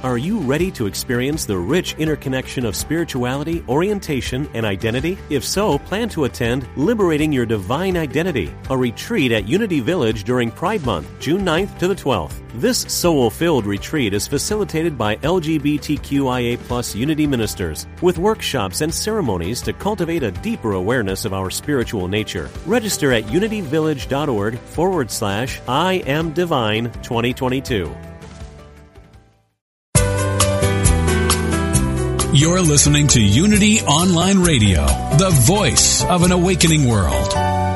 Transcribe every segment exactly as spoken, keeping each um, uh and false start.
Are you ready to experience the rich interconnection of spirituality, orientation, and identity? If so, plan to attend Liberating Your Divine Identity, a retreat at Unity Village during Pride Month, June ninth to the twelfth. This soul-filled retreat is facilitated by L G B T Q I A plus Unity ministers, with workshops and ceremonies to cultivate a deeper awareness of our spiritual nature. Register at unityvillage.org forward slash I am Divine twenty twenty-two. You're listening to Unity Online Radio, the voice of an awakening world.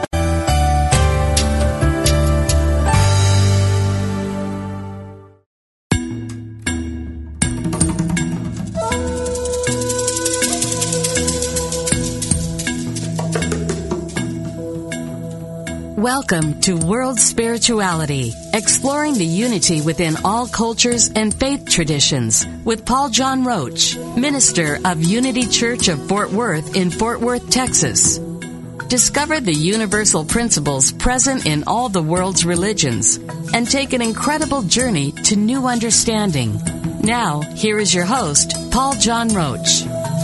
Welcome to World Spirituality, exploring the unity within all cultures and faith traditions, with Paul John Roach, minister of Unity Church of Fort Worth in Fort Worth, Texas. Discover the universal principles present in all the world's religions and take an incredible journey to new understanding. Now, here is your host, Paul John Roach.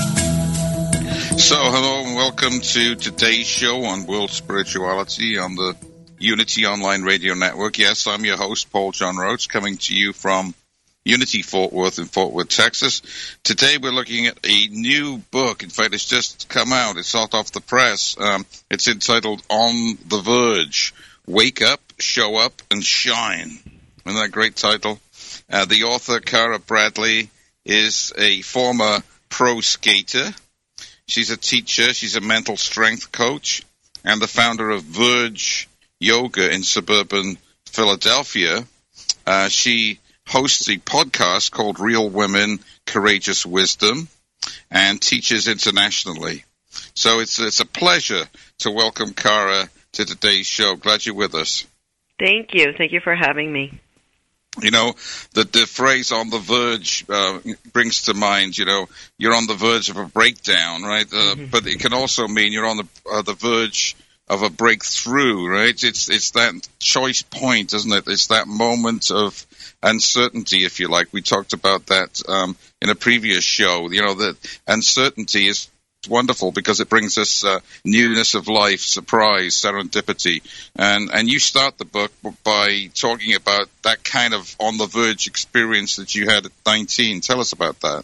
So, hello and welcome to today's show on World Spirituality on the Unity Online Radio Network. Yes, I'm your host, Paul John Roach, coming to you from Unity Fort Worth in Fort Worth, Texas. Today we're looking at a new book. In fact, it's just come out. It's hot off the press. Um, it's entitled On the Verge, Wake Up, Show Up, and Shine. Isn't that a great title? Uh, the author, Cara Bradley, is a former pro skater. She's a teacher, she's a mental strength coach, and the founder of Verge Yoga in suburban Philadelphia. Uh, she hosts a podcast called Real Women, Courageous Wisdom, and teaches internationally. So it's it's a pleasure to welcome Cara to today's show. Glad you're with us. Thank you. Thank you for having me. You know, the, the phrase on the verge uh, brings to mind, you know, you're on the verge of a breakdown, right? Uh, mm-hmm. But it can also mean you're on the uh, the verge of a breakthrough, right? It's it's that choice point, isn't it? It's that moment of uncertainty, if you like. We talked about that um, in a previous show. You know, that uncertainty is wonderful because it brings us uh, newness of life, surprise, serendipity. And and you start the book by talking about that kind of on-the-verge experience that you had at nineteen. Tell us about that.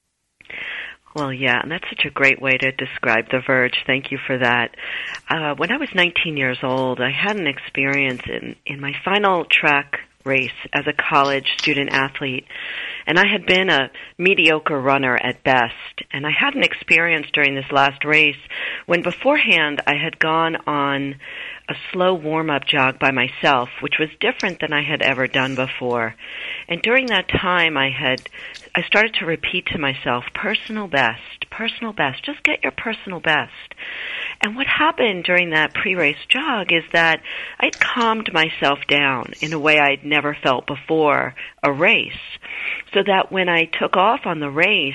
Well, yeah, and that's such a great way to describe the verge. Thank you for that. Uh, when I was nineteen years old, I had an experience in, in my final track race as a college student athlete. And I had been a mediocre runner at best. And I had an experience during this last race when beforehand I had gone on a slow warm-up jog by myself, which was different than I had ever done before. And during that time, I had I started to repeat to myself, personal best, personal best, just get your personal best. And what happened during that pre-race jog is that I calmed myself down in a way I'd never felt before a race, so that when I took off on the race,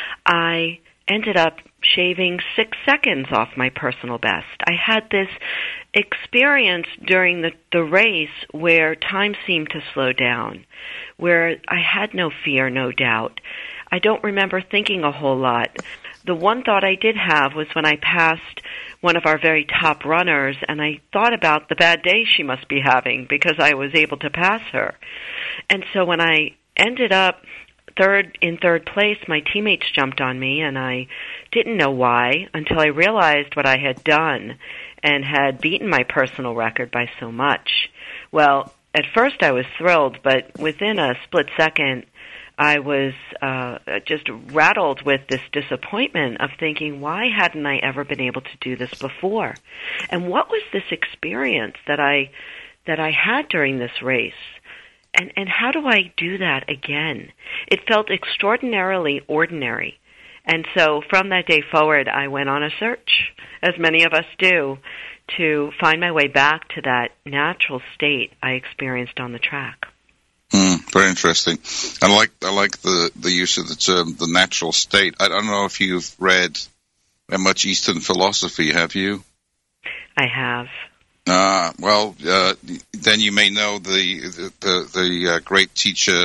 I ended up shaving six seconds off my personal best. I had this experience during the, the race where time seemed to slow down, where I had no fear, no doubt. I don't remember thinking a whole lot. The one thought I did have was when I passed one of our very top runners, and I thought about the bad day she must be having because I was able to pass her. And so when I ended up third in third place, my teammates jumped on me, and I didn't know why until I realized what I had done and had beaten my personal record by so much. Well, at first I was thrilled, but within a split second, I was uh, just rattled with this disappointment of thinking, why hadn't I ever been able to do this before? And what was this experience that I that I had during this race? And and how do I do that again? It felt extraordinarily ordinary. And so from that day forward, I went on a search, as many of us do, to find my way back to that natural state I experienced on the track. Mm, very interesting. I like I like the, the use of the term the natural state. I don't know if you've read much Eastern philosophy, have you? I have. Ah, well, uh, then you may know the the, the uh, great teacher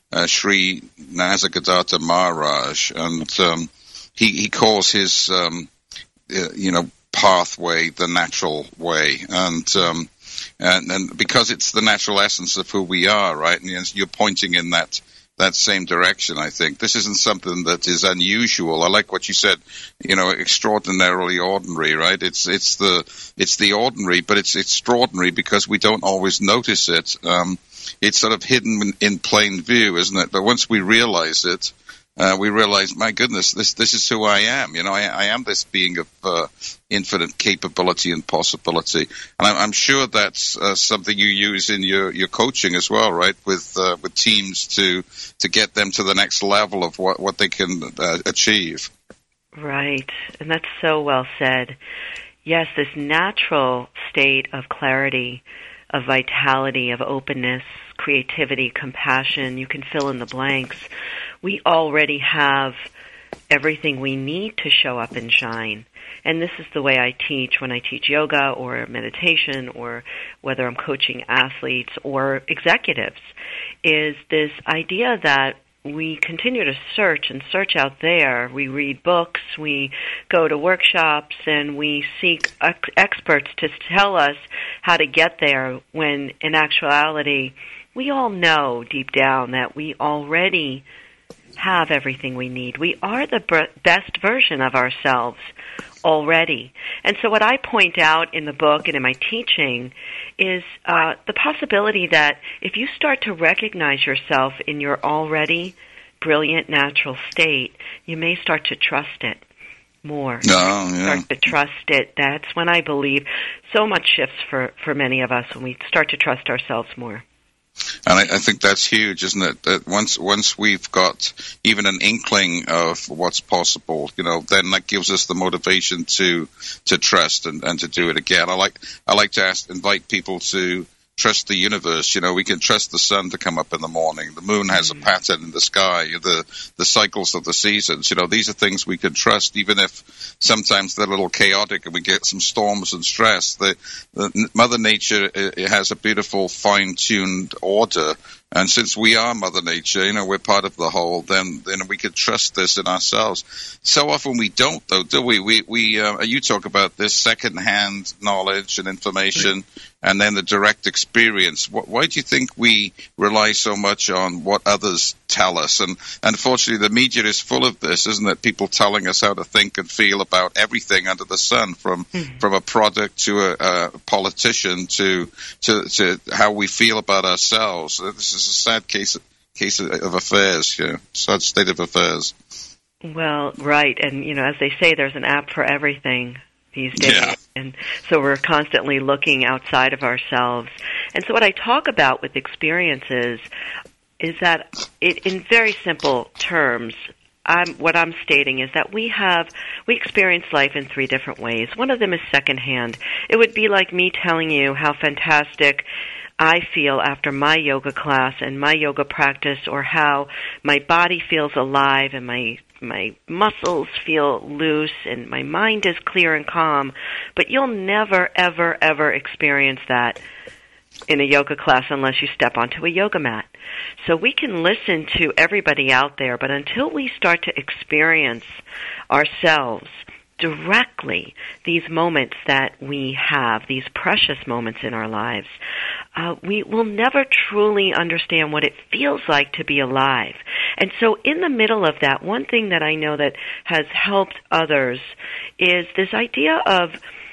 uh, Sri Nisargadatta Maharaj, and um, he he calls his um, uh, you know pathway the natural way, and um, and and because it's the natural essence of who we are, right? And you're pointing in that. that same direction, I think. This isn't something that is unusual. I like what you said, you know, extraordinarily ordinary, right? It's it's the it's the ordinary, but it's extraordinary because we don't always notice it. Um, it's sort of hidden in, in plain view, isn't it? But once we realize it, uh, we realize, my goodness, this this is who I am. You know, I, I am this being of uh, infinite capability and possibility. And I'm, I'm sure that's uh, something you use in your, your coaching as well, right? With uh, with teams to to get them to the next level of what, what they can uh, achieve. Right. And that's so well said. Yes, this natural state of clarity, of vitality, of openness, creativity, compassion, you can fill in the blanks. We already have everything we need to show up and shine. And this is the way I teach when I teach yoga or meditation, or whether I'm coaching athletes or executives, is this idea that we continue to search and search out there. We read books, we go to workshops, and we seek ex- experts to tell us how to get there, when in actuality, we all know deep down that we already have everything we need. We are the b- best version of ourselves already. And so what I point out in the book and in my teaching is uh, the possibility that if you start to recognize yourself in your already brilliant natural state, you may start to trust it more. Oh, yeah. Start to trust it. That's when I believe so much shifts for, for many of us, when we start to trust ourselves more. And I, I think that's huge, isn't it? That once once we've got even an inkling of what's possible, you know, then that gives us the motivation to to trust and, and to do it again. I like I like to ask, invite people to trust the universe. You know, we can trust the sun to come up in the morning. The moon has mm-hmm. a pattern in the sky. The the cycles of the seasons. You know, these are things we can trust, even if sometimes they're a little chaotic and we get some storms and stress. The, the Mother Nature it has a beautiful, fine-tuned order. And since we are Mother Nature, you know, we're part of the whole, then then we can trust this in ourselves. So often we don't, though, do we? We, we uh, you talk about this second-hand knowledge and information, and then the direct experience. Why do you think we rely so much on what others tell us? And unfortunately, the media is full of this, isn't it? People telling us how to think and feel about everything under the sun, from mm-hmm. from a product to a, a politician to, to to how we feel about ourselves. This is a sad case case of affairs, yeah, sad state of affairs. Well, right, and you know, as they say, there's an app for everything these days, yeah. And so we're constantly looking outside of ourselves. And so what I talk about with experiences is that, it, in very simple terms, I'm, what I'm stating is that we have, we experience life in three different ways. One of them is secondhand. It would be like me telling you how fantastic I feel after my yoga class and my yoga practice, or how my body feels alive and my my muscles feel loose and my mind is clear and calm. But you'll never, ever, ever experience that in a yoga class unless you step onto a yoga mat. So we can listen to everybody out there, but until we start to experience ourselves directly, these moments that we have, these precious moments in our lives, uh, we will never truly understand what it feels like to be alive. And so in the middle of that, one thing that I know that has helped others is this idea of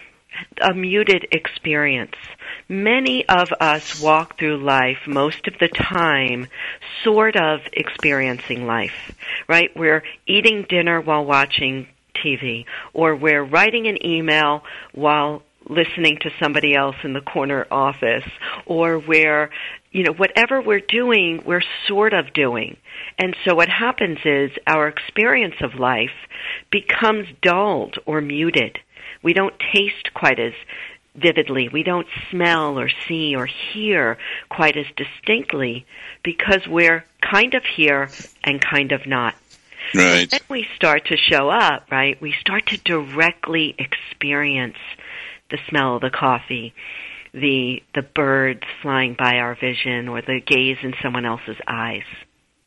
a muted experience. Many of us walk through life most of the time sort of experiencing life, right? We're eating dinner while watching T V, or we're writing an email while listening to somebody else in the corner office, or we're, you know, whatever we're doing, we're sort of doing. And so what happens is our experience of life becomes dulled or muted. We don't taste quite as vividly. We don't smell or see or hear quite as distinctly, because we're kind of here and kind of not. Right. And then we start to show up, right? We start to directly experience the smell of the coffee, the the birds flying by our vision, or the gaze in someone else's eyes.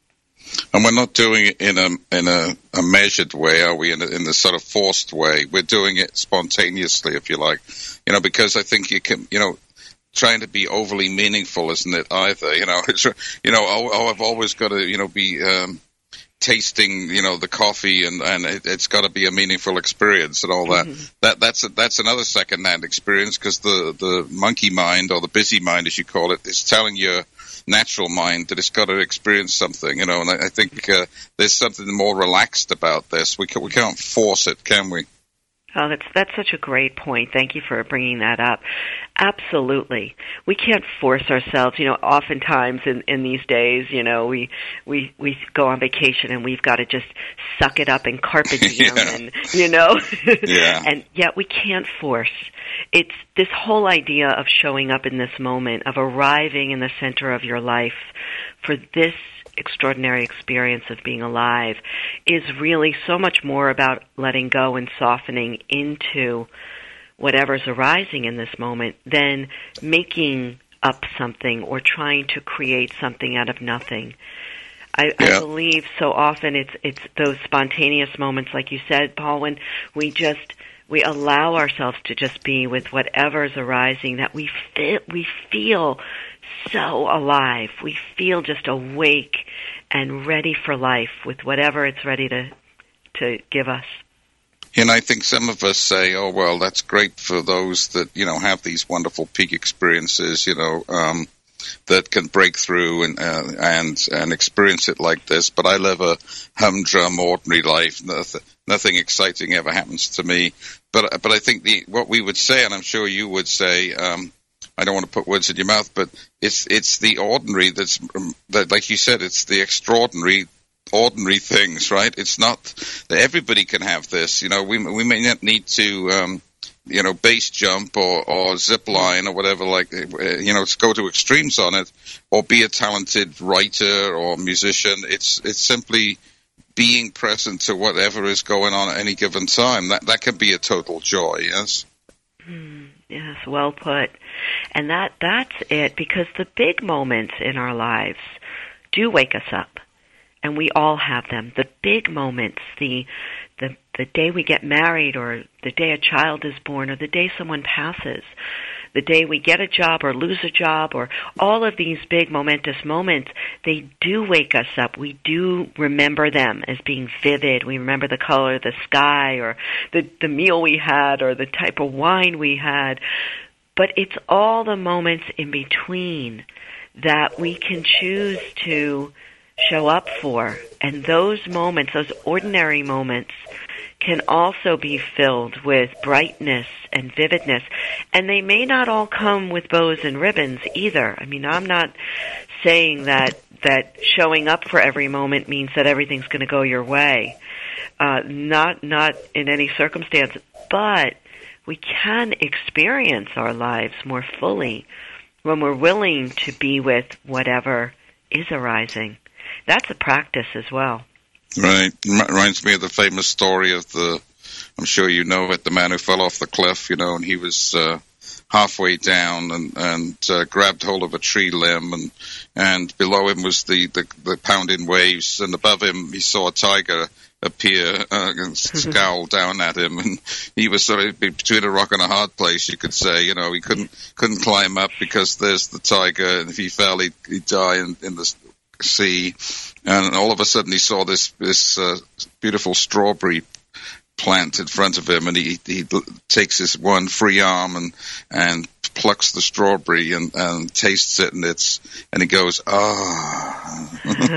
And we're not doing it in a in a, a measured way, are we? In a, in a sort of forced way. We're doing it spontaneously, if you like. You know, because I think you can, you know, trying to be overly meaningful isn't it either? You know, it's, you know, oh, oh I've always got to, you know, be um, tasting, you know, the coffee, and and it, it's got to be a meaningful experience and all that. Mm-hmm. That that's a, that's another second-hand experience, because the the monkey mind, or the busy mind, as you call it, is telling your natural mind that it's got to experience something, you know. And I, I think uh, there's something more relaxed about this. We can, we can't force it, can we? Oh, that's that's such a great point. Thank you for bringing that up. Absolutely. We can't force ourselves. You know, oftentimes in, in these days, you know, we, we we go on vacation and we've got to just suck it up and carpe diem, yeah. and, you know. yeah. And yet we can't force. It's this whole idea of showing up in this moment, of arriving in the center of your life for this extraordinary experience of being alive, is really so much more about letting go and softening into whatever's arising in this moment than making up something or trying to create something out of nothing. I, yeah. I believe so often it's it's those spontaneous moments, like you said, Paul, when we just we allow ourselves to just be with whatever's arising, that we feel, we feel so alive. We feel just awake and ready for life with whatever it's ready to to give us. And I think some of us say, oh, well, that's great for those that, you know, have these wonderful peak experiences, you know, um, that can break through and, uh, and, and experience it like this. But I live a humdrum, ordinary life. Nothing, nothing exciting ever happens to me. But, but I think the, what we would say, and I'm sure you would say, um, I don't want to put words in your mouth, but it's, it's the ordinary that's, um, that, like you said, it's the extraordinary, ordinary things, right? It's not that everybody can have this. You know, we we may not need to, um, you know, base jump or, or zip line or whatever, like, you know, to go to extremes on it, or be a talented writer or musician. It's it's simply being present to whatever is going on at any given time. That that can be a total joy. Yes. Mm, yes, well put. And that that's it, because the big moments in our lives do wake us up. And we all have them. The big moments, the, the the day we get married, or the day a child is born, or the day someone passes, the day we get a job or lose a job, or all of these big momentous moments, they do wake us up. We do remember them as being vivid. We remember the color of the sky, or the, the meal we had, or the type of wine we had. But it's all the moments in between that we can choose to show up for. And those moments, those ordinary moments, can also be filled with brightness and vividness. And they may not all come with bows and ribbons either. I mean, I'm not saying that that showing up for every moment means that everything's going to go your way. Uh, not not in any circumstance. But we can experience our lives more fully when we're willing to be with whatever is arising. That's a practice as well. Right. Reminds me of the famous story of the, I'm sure you know it, the man who fell off the cliff, you know, and he was uh, halfway down and, and uh, grabbed hold of a tree limb, and and below him was the, the, the pounding waves, and above him he saw a tiger appear uh, and scowl down at him, and he was sort of between a rock and a hard place, you could say. You know, he couldn't couldn't climb up because there's the tiger, and if he fell, he'd, he'd die in, in the sea. And all of a sudden he saw this this uh, beautiful strawberry plant in front of him, and he he takes his one free arm and and plucks the strawberry and, and tastes it, and it's and he goes, ah,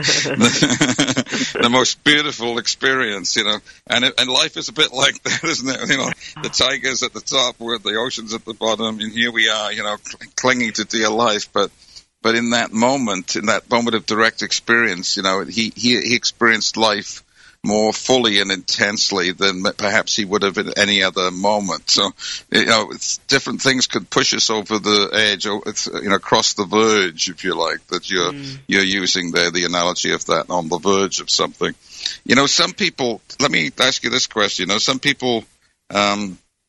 the most beautiful experience, you know. And it, and life is a bit like that, isn't it? You know, the tiger's at the top, where the ocean's at the bottom, and here we are, you know, clinging to dear life, but. But in that moment, in that moment of direct experience, you know, he, he, he experienced life more fully and intensely than perhaps he would have in any other moment. So, you know, it's, different things could push us over the edge, or it's, you know, across the verge, if you like, that you're, mm. you're using there, the analogy of that, on the verge of something. You know, some people, let me ask you this question, you know, some people, um,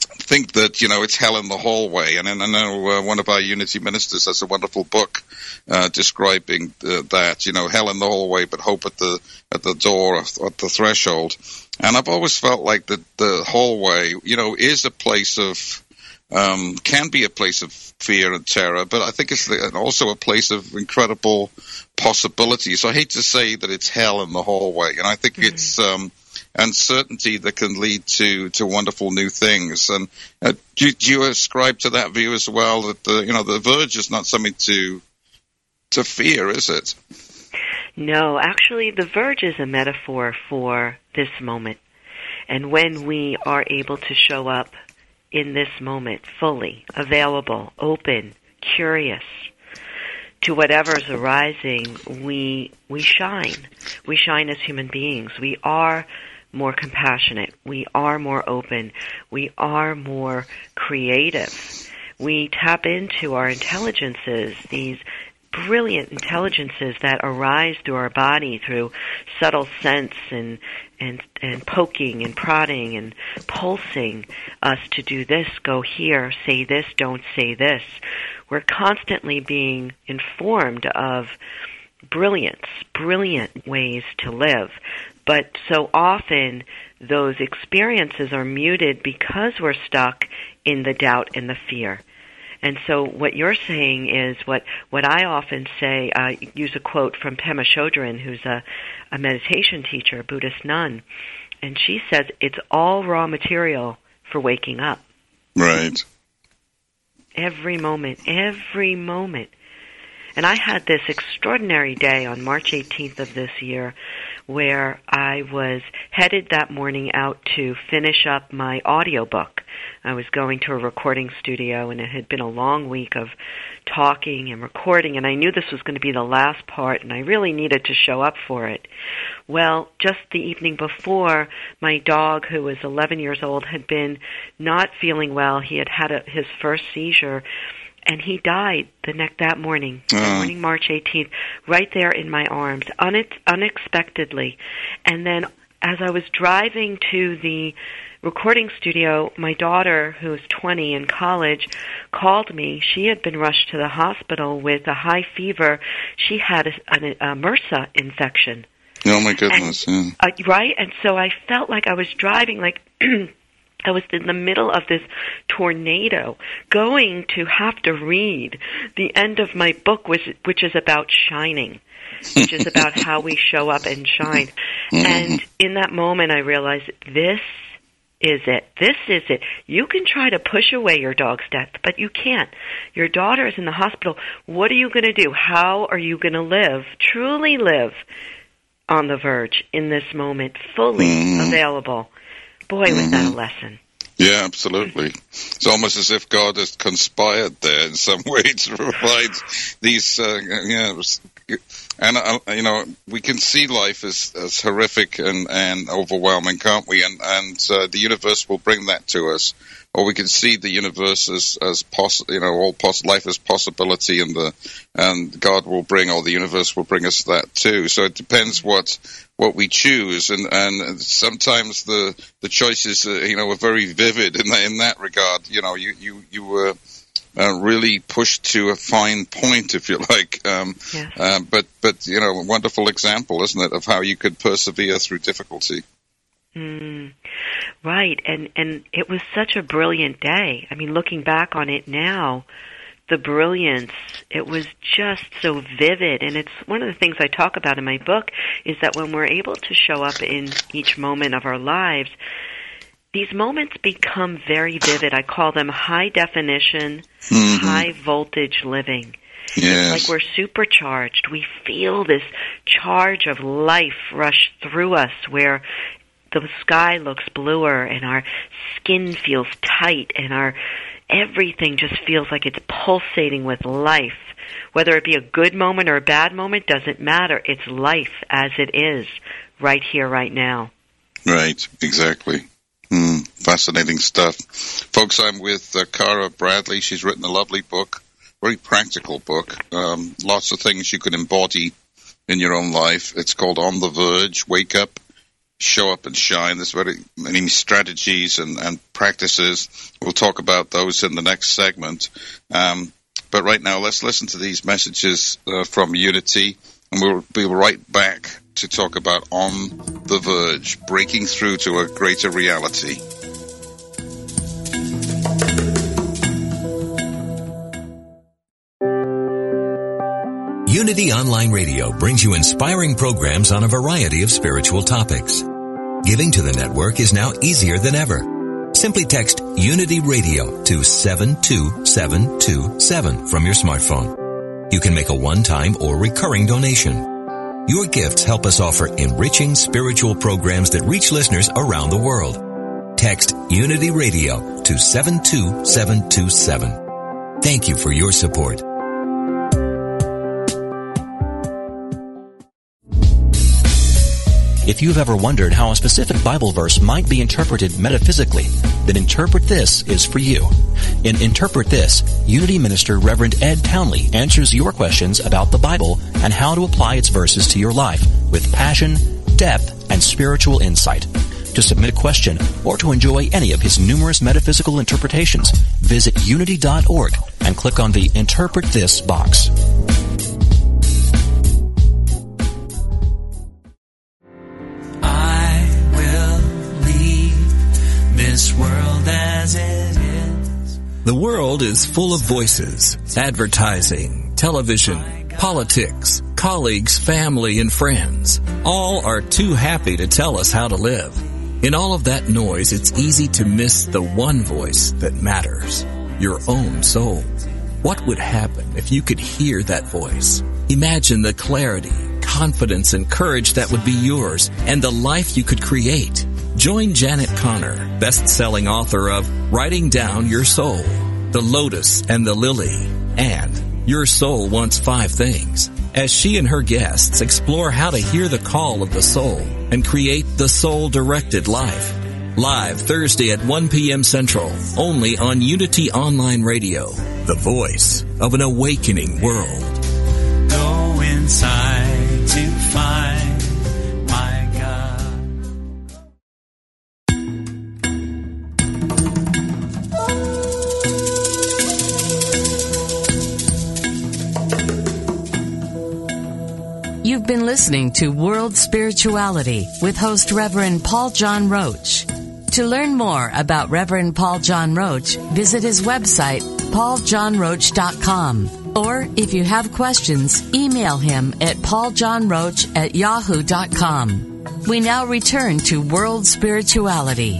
think that, you know, it's hell in the hallway. And, and I know uh, one of our Unity ministers has a wonderful book uh, describing uh, that, you know, hell in the hallway, but hope at the at the door, at the threshold. And I've always felt like the, the hallway, you know, is a place of, um, can be a place of fear and terror, but I think it's also a place of incredible possibility. So I hate to say that it's hell in the hallway. And I think mm-hmm. it's um, uncertainty that can lead to, to wonderful new things. And uh, do, do you ascribe to that view as well, that the, you know, the verge is not something to to fear, is it? No, actually, the verge is a metaphor for this moment. And when we are able to show up in this moment fully, available, open, curious to whatever's arising, we we shine. We shine as human beings. We are more compassionate. We are more open. We are more creative. We tap into our intelligences, these brilliant intelligences that arise through our body through subtle sense and and and poking and prodding and pulsing us to do this, go here, say this, don't say this. We're constantly being informed of brilliance, brilliant ways to live. But so often those experiences are muted because we're stuck in the doubt and the fear. And so what you're saying is what, what I often say, uh, use a quote from Pema Chodron, who's a, a meditation teacher, a Buddhist nun, and she says it's all raw material for waking up. Right. Every moment, every moment. And I had this extraordinary day on March eighteenth of this year where I was headed that morning out to finish up my audiobook. I was going to a recording studio, and it had been a long week of talking and recording, and I knew this was going to be the last part, and I really needed to show up for it. Well, just the evening before, my dog, who was eleven years old, had been not feeling well. He had had a, his first seizure, and he died the next that morning, uh. that morning, March eighteenth, right there in my arms, une- unexpectedly. And then as I was driving to the recording studio, my daughter, who's twenty in college, called me. She had been rushed to the hospital with a high fever. She had a, a, a MRSA infection. Oh, my goodness. And, yeah. uh, right? And so I felt like I was driving like I was in the middle of this tornado, going to have to read the end of my book, which, which is about shining, which is about how we show up and shine. And in that moment, I realized this is it. This is it. You can try to push away your dog's death, but you can't. Your daughter is in the hospital. What are you going to do? How are you going to live, truly live on the verge in this moment, fully mm. available? Boy, was mm-hmm. that a lesson. Yeah, absolutely. It's almost as if God has conspired there in some way to provide these, uh, you know, and, uh, you know, we can see life as, as horrific and, and overwhelming, can't we? And, and uh, the universe will bring that to us. Or we can see the universe as, as poss- you know, all poss- life as possibility, and the and God will bring, or the universe will bring us that too. So it depends what what we choose, and, and sometimes the the choices, uh, you know, are very vivid in that in that regard. You know, you you you were uh, really pushed to a fine point, if you like. Um, yeah. uh, but but you know, a wonderful example, isn't it, of how you could persevere through difficulty. Mm, right, and and it was such a brilliant day. I mean, looking back on it now, the brilliance, it was just so vivid. And it's one of the things I talk about in my book is that when we're able to show up in each moment of our lives, these moments become very vivid. I call them high definition, mm-hmm. high voltage living. Yes. It's like we're supercharged. We feel this charge of life rush through us, where the sky looks bluer and our skin feels tight and our everything just feels like it's pulsating with life. Whether it be a good moment or a bad moment doesn't matter. It's life as it is right here, right now. Right, exactly. Mm, fascinating stuff. Folks, I'm with uh, Cara Bradley. She's written a lovely book, very practical book. Um, lots of things you can embody in your own life. It's called On the Verge, Wake Up, show up and shine. There's very many strategies and, and practices. We'll talk about those in the next segment. Um, but right now, let's listen to these messages uh, from Unity, and we'll be right back to talk about On the Verge, breaking through to a greater reality. Unity Online Radio brings you inspiring programs on a variety of spiritual topics. Giving to the network is now easier than ever. Simply text Unity Radio to seven two seven two seven from your smartphone. You can make a one-time or recurring donation. Your gifts help us offer enriching spiritual programs that reach listeners around the world. Text Unity Radio to seven two seven two seven. Thank you for your support. If you've ever wondered how a specific Bible verse might be interpreted metaphysically, then Interpret This is for you. In Interpret This, Unity Minister Reverend Ed Townley answers your questions about the Bible and how to apply its verses to your life with passion, depth, and spiritual insight. To submit a question or to enjoy any of his numerous metaphysical interpretations, visit unity dot org and click on the Interpret This box. This world as it is. The world is full of voices, advertising, television, politics, colleagues, family, and friends. All are too happy to tell us how to live. In all of that noise, it's easy to miss the one voice that matters, your own soul. What would happen if you could hear that voice? Imagine the clarity, confidence, and courage that would be yours and the life you could create. Join Janet Connor, best-selling author of Writing Down Your Soul, The Lotus and the Lily, and Your Soul Wants Five Things, as she and her guests explore how to hear the call of the soul and create the soul-directed life. Live Thursday at one p.m. Central, only on Unity Online Radio, the voice of an awakening world. Go inside to find my God. You've been listening to World Spirituality with host Reverend Paul John Roach. To learn more about Reverend Paul John Roach, visit his website, paul john roach dot com. Or, if you have questions, email him at pauljohnroach at yahoo dot com. We now return to World Spirituality.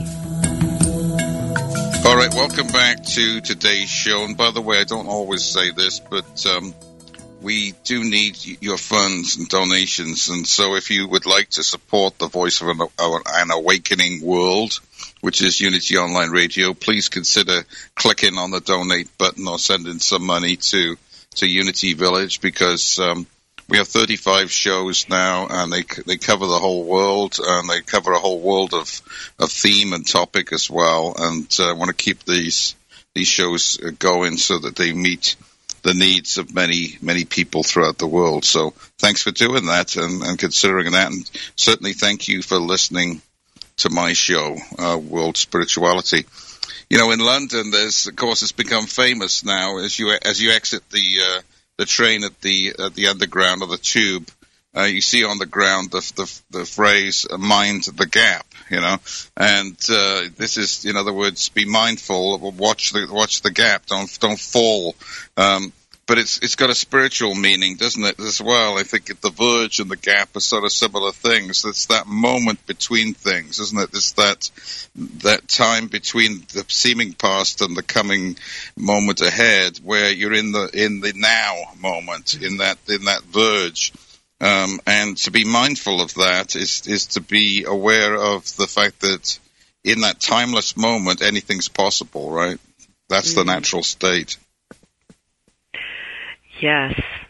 All right, welcome back to today's show. And by the way, I don't always say this, but um, we do need your funds and donations. And so if you would like to support the voice of an, of an awakening world, which is Unity Online Radio, please consider clicking on the donate button or sending some money to, to Unity Village, because um, we have thirty-five shows now, and they they cover the whole world, and they cover a whole world of, of theme and topic as well. And I uh, want to keep these these shows going so that they meet the needs of many, many people throughout the world. So thanks for doing that and, and considering that. And certainly thank you for listening to my show, uh, World Spirituality. You know, in London, there's, of course, it's become famous now as you as you exit the uh, the train at the at the underground or the tube. Uh, you see on the ground the the, the phrase "mind the gap," you know, and uh, this is, in other words, be mindful, watch the watch the gap, don't don't fall. Um, but it's it's got a spiritual meaning, doesn't it, as well? I think the verge and the gap are sort of similar things. It's that moment between things, isn't it? It's that that time between the seeming past and the coming moment ahead, where you're in the in the now moment, in that in that verge. Um, and to be mindful of that is, is to be aware of the fact that in that timeless moment, anything's possible, right? That's mm-hmm. the natural state. Yes,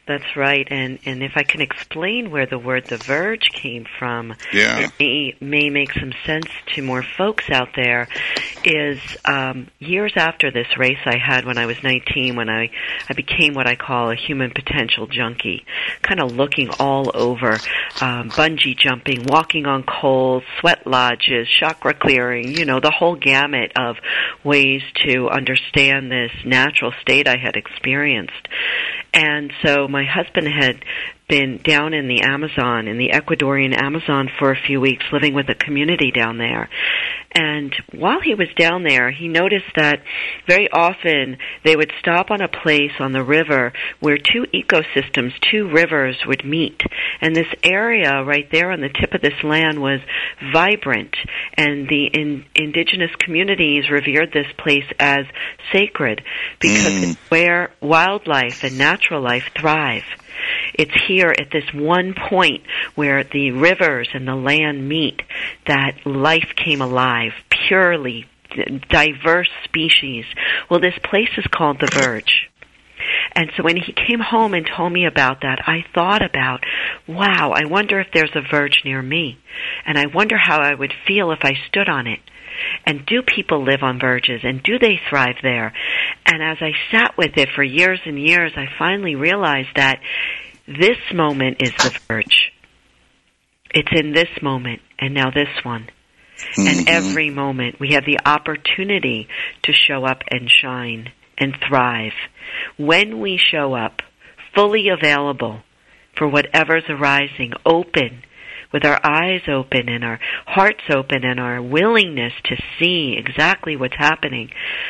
that's right. And and if I can explain where the word the verge came from, yeah. it may, may make some sense to more folks out there, is um, years after this race I had when I was nineteen, when I, I became what I call a human potential junkie, kind of looking all over, um, bungee jumping, walking on coals, sweat lodges, chakra clearing, you know, the whole gamut of ways to understand this natural state I had experienced. And so my husband had been down in the Amazon, in the Ecuadorian Amazon for a few weeks, living with a community down there. And while he was down there, he noticed that very often they would stop on a place on the river where two ecosystems, two rivers would meet. And this area right there on the tip of this land was vibrant, and the in, indigenous communities revered this place as sacred because mm. it's where wildlife and natural life thrive. It's here at this one point where the rivers and the land meet that life came alive, purely diverse species. Well, this place is called the Verge. And so when he came home and told me about that, I thought about, wow, I wonder if there's a verge near me. And I wonder how I would feel if I stood on it. And do people live on verges, and do they thrive there? And as I sat with it for years and years, I finally realized that this moment is the verge. It's in this moment, and now this one. Mm-hmm. And every moment we have the opportunity to show up and shine and thrive. When we show up fully available for whatever's arising, open, with our eyes open and our hearts open and our willingness to see exactly what's happening,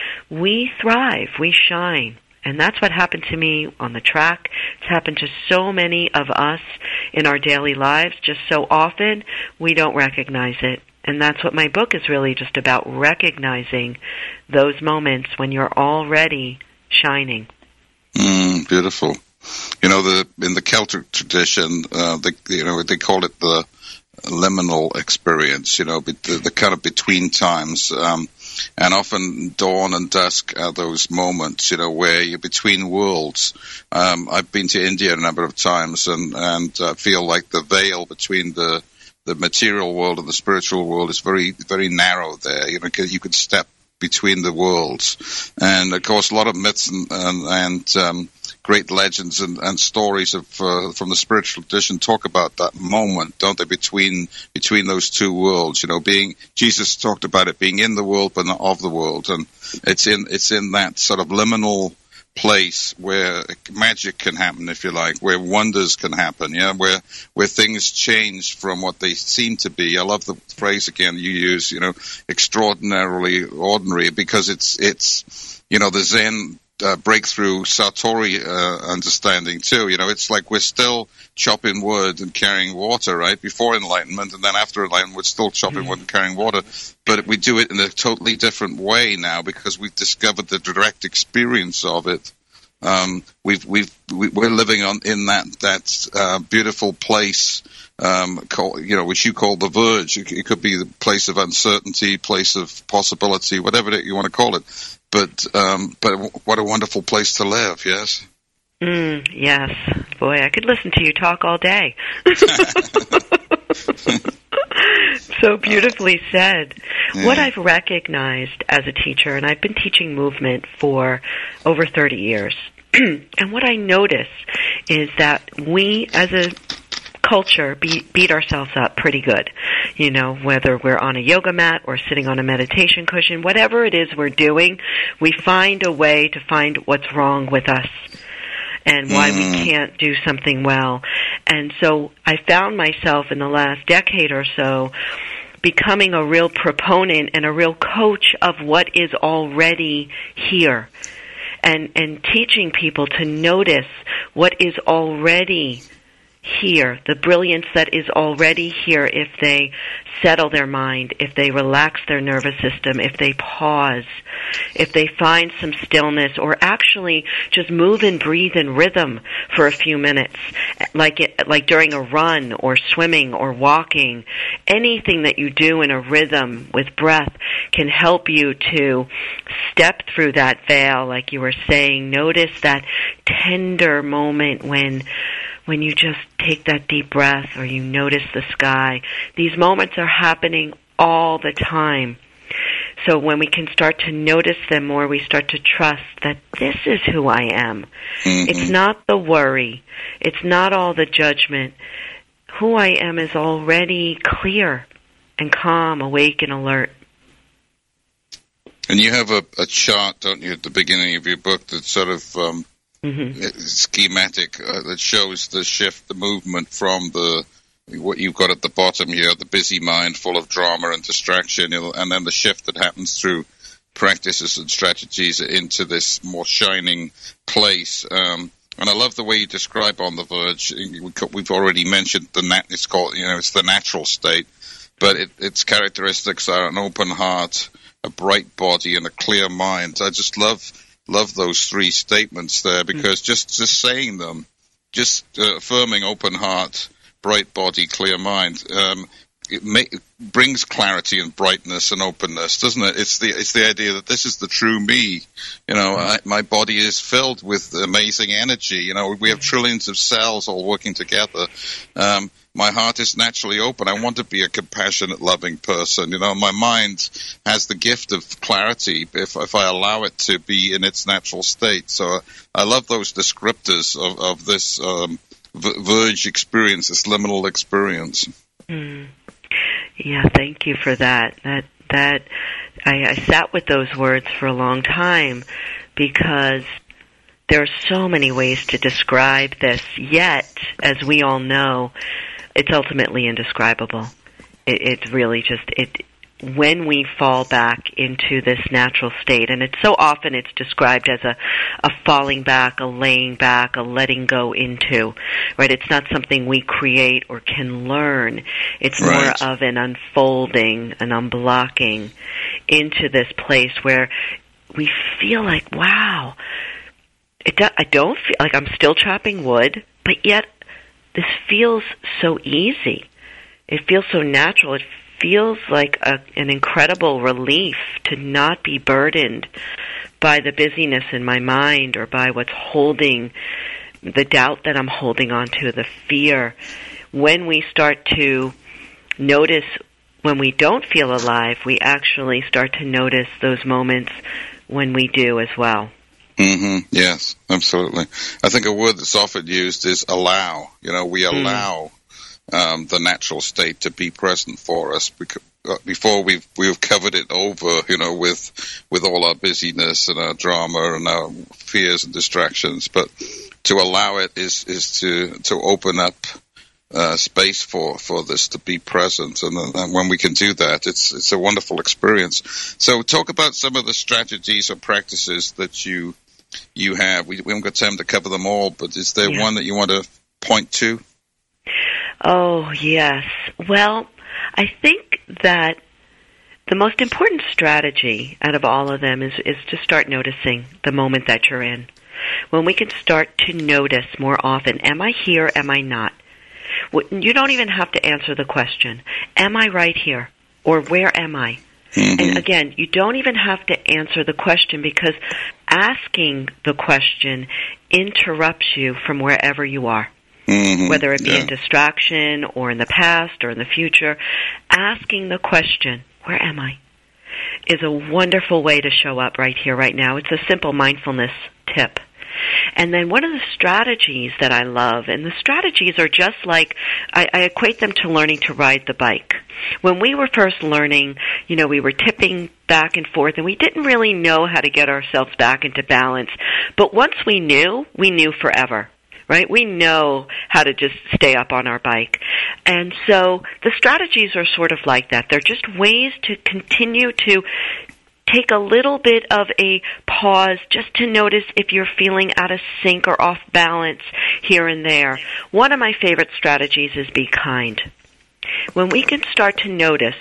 we thrive, we shine. And that's what happened to me on the track. It's happened to so many of us in our daily lives. Just so often, we don't recognize it. And that's what my book is really just about, recognizing those moments when you're already shining. Mm, beautiful. You know, the in the Celtic tradition, uh, they, you know, they call it the liminal experience. You know, the, the kind of between times, um, and often dawn and dusk are those moments. You know, where you're between worlds. Um, I've been to India a number of times, and and uh, feel like the veil between the the material world and the spiritual world is very very narrow there. You know, because you could step between the worlds, and of course, a lot of myths and and, and um, great legends and, and stories of uh, from the spiritual tradition talk about that moment, don't they? Between between those two worlds, you know, being Jesus talked about it being in the world but not of the world, and it's in it's in that sort of liminal place where magic can happen, if you like, where wonders can happen, yeah, where where things change from what they seem to be. I love the phrase again you use, you know, extraordinarily ordinary, because it's it's you know the Zen uh, breakthrough Satori uh, understanding too. You know, it's like we're still chopping wood and carrying water, right? Before enlightenment, and then after enlightenment, we're still chopping wood and carrying water. But we do it in a totally different way now because we've discovered the direct experience of it. Um, we've we've we, we're living on in that that uh, beautiful place, um, called, you know, which you call the verge. It, it could be the place of uncertainty, place of possibility, whatever you want to call it. But um, but what a wonderful place to live, yes? Mm, yes. Boy, I could listen to you talk all day. So beautifully said. Yeah. What I've recognized as a teacher, and I've been teaching movement for over thirty years, and what I notice is that we as a culture beat, beat ourselves up pretty good. You know, whether we're on a yoga mat or sitting on a meditation cushion, whatever it is we're doing, we find a way to find what's wrong with us and why mm. we can't do something well. And so I found myself in the last decade or so becoming a real proponent and a real coach of what is already here, and and teaching people to notice what is already here, the brilliance that is already here if they settle their mind, if they relax their nervous system, if they pause, if they find some stillness, or actually just move and breathe in rhythm for a few minutes, like it, like during a run or swimming or walking. Anything that you do in a rhythm with breath can help you to step through that veil, like you were saying. Notice that tender moment when when you just take that deep breath or you notice the sky. These moments are happening all the time. So when we can start to notice them more, we start to trust that this is who I am. Mm-hmm. It's not the worry. It's not all the judgment. Who I am is already clear and calm, awake and alert. And you have a, a chart, don't you, at the beginning of your book that sort of um, mm-hmm. schematic uh, that shows the shift, the movement from the what you've got at the bottom here, the busy mind full of drama and distraction, and then the shift that happens through practices and strategies into this more shining place. Um, and I love the way you describe On the Verge. We've already mentioned the nat- it's called, you know, it's the natural state, but it, its characteristics are an open heart, a bright body, and a clear mind. I just love love those three statements there, because just, just saying them, just uh, affirming open heart, bright body, clear mind, um, it, may, it brings clarity and brightness and openness, doesn't it? It's the it's the idea that this is the true me. You know, I, my body is filled with amazing energy. You know, we have trillions of cells all working together. Um, my heart is naturally open. I want to be a compassionate, loving person. You know, my mind has the gift of clarity if if I allow it to be in its natural state. So uh, I love those descriptors of, of this um, verge experience, this liminal experience. Mm. Yeah, thank you for that. That that I, I sat with those words for a long time, because there are so many ways to describe this, yet, as we all know, it's ultimately indescribable. It, it's really just, it. when we fall back into this natural state, and it's so often it's described as a, a falling back, a laying back, a letting go into, right? It's not something we create or can learn. It's right. more of an unfolding, an unblocking into this place where we feel like, wow, it do, I don't feel like I'm still chopping wood, but yet this feels so easy. It feels so natural. It feels like a, an incredible relief to not be burdened by the busyness in my mind or by what's holding, the doubt that I'm holding on to, the fear. When we start to notice when we don't feel alive, we actually start to notice those moments when we do as well. Mm-hmm. Yes, absolutely. I think a word that's often used is allow. You know, we allow mm. um, the natural state to be present for us because, uh, before we've we've covered it over. You know, with with all our busyness and our drama and our fears and distractions. But to allow it is is to to open up uh, space for, for this to be present, and, and when we can do that, it's it's a wonderful experience. So, talk about some of the strategies or practices that you. You have. We, we haven't got time to cover them all, but is there yeah. one that you want to point to? Oh, yes. Well, I think that the most important strategy out of all of them is, is to start noticing the moment that you're in. When we can start to notice more often, am I here, am I not? You don't even have to answer the question, am I right here, or where am I? Mm-hmm. And again, you don't even have to answer the question, because asking the question interrupts you from wherever you are, mm-hmm. whether it be yeah. in distraction or in the past or in the future. Asking the question, where am I, is a wonderful way to show up right here, right now. It's a simple mindfulness tip. And then one of the strategies that I love, and the strategies are just like, I, I equate them to learning to ride the bike. When we were first learning, you know, we were tipping back and forth, and we didn't really know how to get ourselves back into balance. But once we knew, we knew forever, right? We know how to just stay up on our bike. And so the strategies are sort of like that. They're just ways to continue to take a little bit of a pause just to notice if you're feeling out of sync or off balance here and there. One of my favorite strategies is be kind. When we can start to notice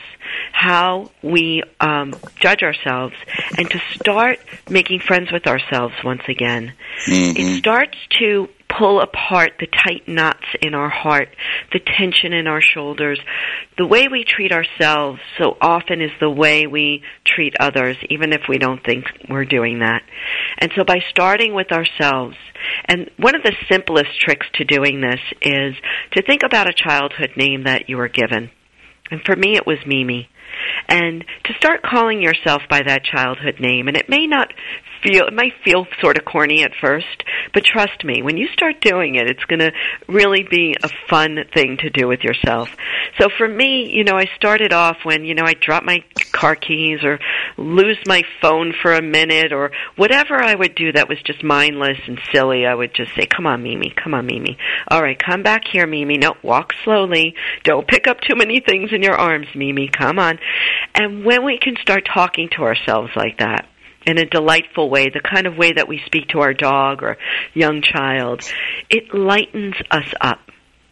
how we um, judge ourselves and to start making friends with ourselves once again, mm-hmm. it starts to pull apart the tight knots in our heart, the tension in our shoulders. The way we treat ourselves so often is the way we treat others, even if we don't think we're doing that. And so by starting with ourselves, and one of the simplest tricks to doing this is to think about a childhood name that you were given. And for me, it was Mimi. And to start calling yourself by that childhood name, and it may not feel, it might feel sort of corny at first, but trust me, when you start doing it, it's going to really be a fun thing to do with yourself. So for me, you know, I started off when, you know, I dropped my car keys or lose my phone for a minute or whatever I would do that was just mindless and silly. I would just say, come on, Mimi, come on, Mimi. All right, come back here, Mimi. No, walk slowly. Don't pick up too many things in your arms, Mimi. Come on. And when we can start talking to ourselves like that, in a delightful way, the kind of way that we speak to our dog or young child, it lightens us up.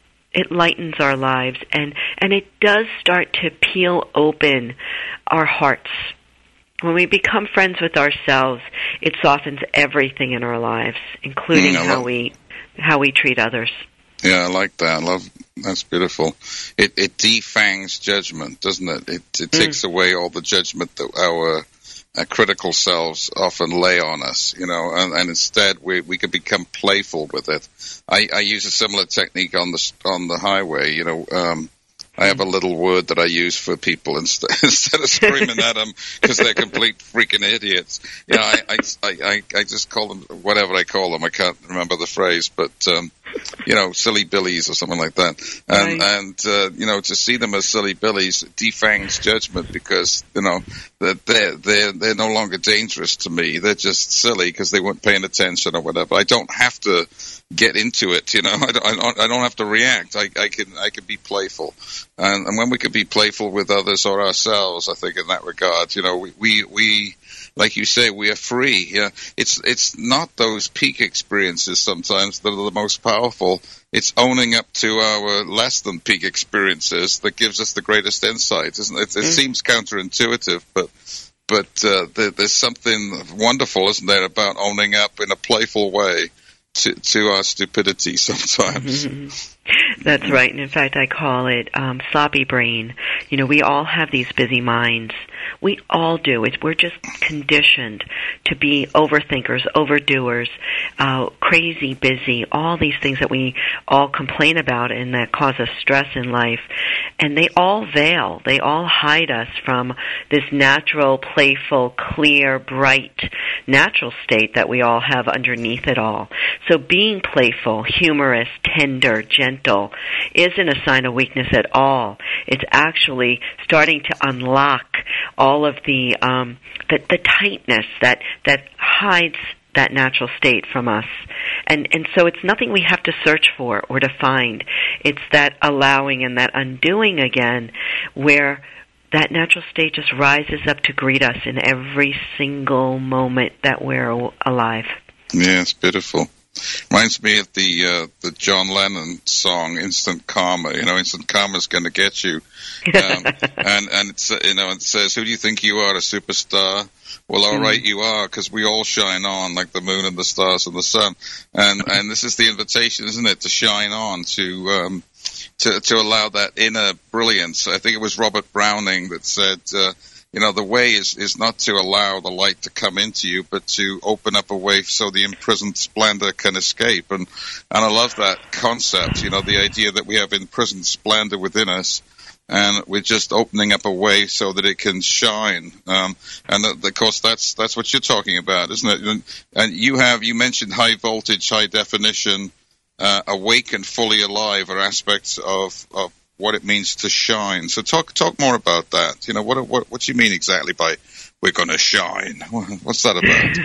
It lightens our lives, and, and it does start to peel open our hearts. When we become friends with ourselves, it softens everything in our lives, including mm, how we how we treat others. Yeah, I like that. I love that's beautiful. It it defangs judgment, doesn't it? It, it mm. takes away all the judgment that our uh, critical selves often lay on us, you know, and, and instead we we can become playful with it. I, I use a similar technique on the on the highway, you know. Um, I have a little word that I use for people instead, instead of screaming at them because they're complete freaking idiots. You know, I, I, I, I just call them whatever I call them. I can't remember the phrase, but, um, you know, silly billies or something like that. And, right. and uh, you know, to see them as silly billies defangs judgment because, you know, they're, they're, they're no longer dangerous to me. They're just silly because they weren't paying attention or whatever. I don't have to get into it, you know. I don't, I don't have to react. I, I can I can be playful, and, and when we can be playful with others or ourselves, I think in that regard, you know, we we, we like you say, we are free. Yeah, it's it's not those peak experiences sometimes that are the most powerful. It's owning up to our less than peak experiences that gives us the greatest insight, isn't it? It, it mm. seems counterintuitive, but. But uh, there, there's something wonderful, isn't there, about owning up in a playful way to, to our stupidity sometimes. Mm-hmm. That's right. And in fact, I call it um, sloppy brain. You know, we all have these busy minds. We all do. It's, we're just conditioned to be overthinkers, overdoers, uh, crazy, busy, all these things that we all complain about and that cause us stress in life. And they all veil. They all hide us from this natural, playful, clear, bright, natural state that we all have underneath it all. So being playful, humorous, tender, gentle isn't a sign of weakness at all. It's actually starting to unlock all of the um, the, the tightness that that hides that natural state from us. And and so it's nothing we have to search for or to find. It's that allowing and that undoing again where that natural state just rises up to greet us in every single moment that we're alive. Yeah, it's beautiful. Reminds me of the uh, the John Lennon song "Instant Karma." You know, instant karma's going to get you. Um, and and it's, you know, it says, "Who do you think you are, a superstar?" Well, all right, you are, because we all shine on like the moon and the stars and the sun. And and this is the invitation, isn't it, to shine on, to um, to to allow that inner brilliance. I think it was Robert Browning that said. Uh, You know, the way is, is not to allow the light to come into you, but to open up a way so the imprisoned splendor can escape. And and I love that concept, you know, the idea that we have imprisoned splendor within us, and we're just opening up a way so that it can shine. Um, and that, of course, that's that's what you're talking about, isn't it? And, and you have you mentioned high voltage, high definition, uh, awake and fully alive are aspects of of what it means to shine. So talk talk more about that. You know, what what what do you mean exactly by we're going to shine? What's that about?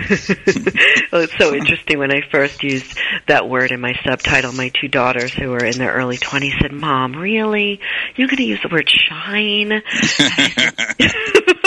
Well, it's so interesting. When I first used that word in my subtitle, my two daughters who were in their early twenties said, "Mom, really? You're going to use the word shine?" And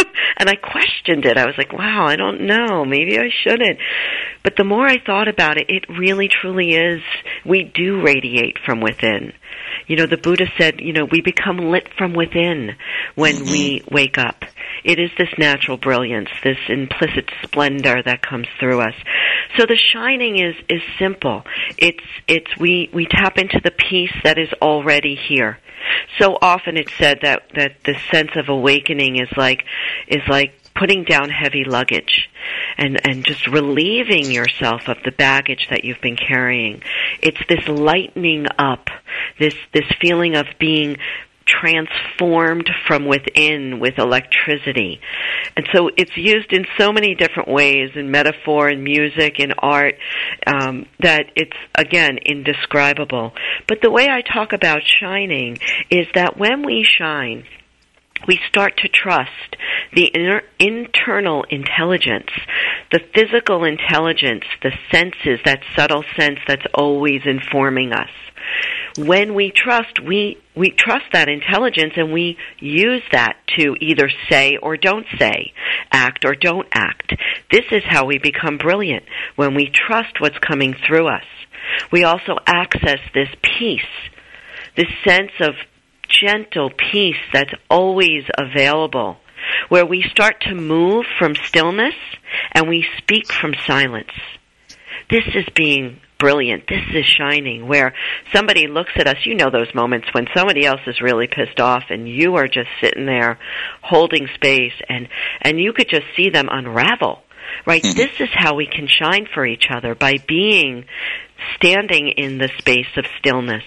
and I questioned it. I was like, wow, I don't know. Maybe I shouldn't. But the more I thought about it, it really, truly is. We do radiate from within. You know, the Buddha said, you know, we become lit from within when mm-hmm. we wake up. It is this natural brilliance, this implicit splendor that comes through us. So the shining is, is simple. It's, it's, we, we tap into the peace that is already here. So often it's said that, that the sense of awakening is like, is like putting down heavy luggage and, and just relieving yourself of the baggage that you've been carrying. It's this lightening up, this, this feeling of being transformed from within with electricity. And so it's used in so many different ways, in metaphor, in music, in art, um, that it's, again, indescribable. But the way I talk about shining is that when we shine, we start to trust the inner, internal intelligence, the physical intelligence, the senses, that subtle sense that's always informing us. When we trust, we, we trust that intelligence, and we use that to either say or don't say, act or don't act. This is how we become brilliant, when we trust what's coming through us. We also access this peace, this sense of gentle peace that's always available, where we start to move from stillness and we speak from silence. This is being brilliant. This is shining, where somebody looks at us. You know those moments when somebody else is really pissed off and you are just sitting there holding space, and, and you could just see them unravel, right? Mm-hmm. This is how we can shine for each other, by being, standing in the space of stillness.